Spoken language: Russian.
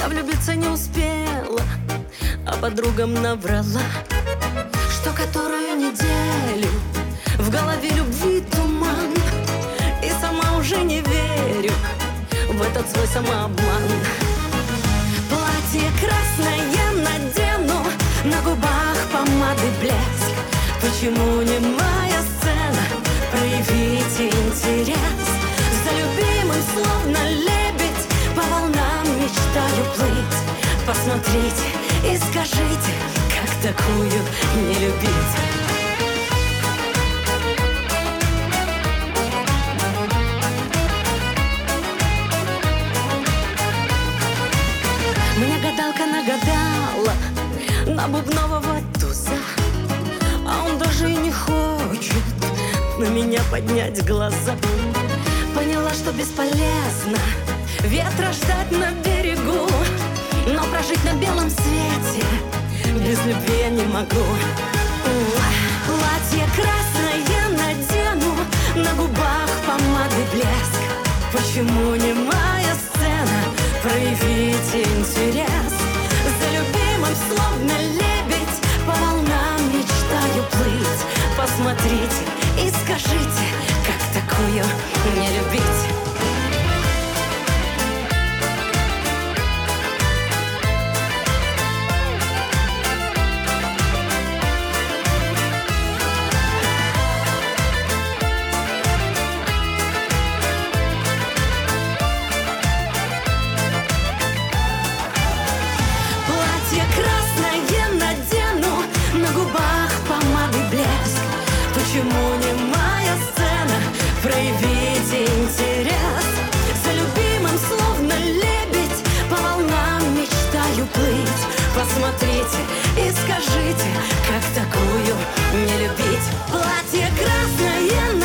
Я влюбиться не успела, а подругам наврала, что которую неделю в голове любви туман, и сама уже не верю в этот свой самообман. Платье красное надену, на губах помады блеск. Почему не моя сцена проявить интерес? За любимым словно лебедь по волнам мечтаю плыть. Посмотрите и скажите, как такую не любить. Мне гадалка нагадала на бубнового туза, а он даже и не хочет на меня поднять глаза. Поняла, что бесполезно ветра ждать на берегу, но прожить на белом свете без любви я не могу. Платье красное надену, на губах помады блеск. Почему не моя сцена проявить интерес? За любимым словно лебедь по волнам мечтаю плыть. Посмотрите и скажите, как такую не любить. Почему не моя сцена проявить интерес? За любимым словно лебедь по волнам мечтаю плыть. Посмотрите и скажите, как такую не любить? Платье красное